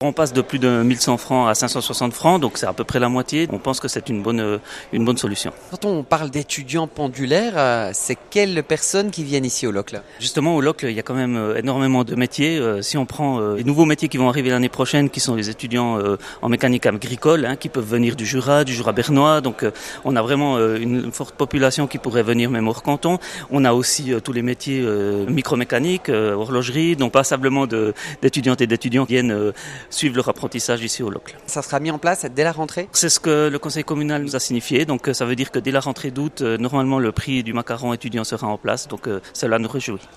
On passe de plus de 1100 francs à 560 francs, donc c'est à peu près la moitié. On pense que c'est une bonne solution. Quand on parle d'étudiants pendulaires, c'est quelles personnes qui viennent ici au Locle? Justement, au Locle, il y a quand même énormément de métiers. Si on prend les nouveaux métiers qui vont arriver l'année prochaine, qui sont les étudiants en mécanique agricole, qui peuvent venir du Jura bernois. Donc on a vraiment une forte population qui pourrait venir même hors canton. On a aussi tous les métiers micromécaniques, horlogerie, donc passablement d'étudiantes et d'étudiants qui viennent suivre leur apprentissage ici au Locle. Ça sera mis en place dès la rentrée? C'est ce que le conseil communal nous a signifié, donc ça veut dire que dès la rentrée d'août, normalement le prix du macaron étudiant sera en place, donc cela nous réjouit.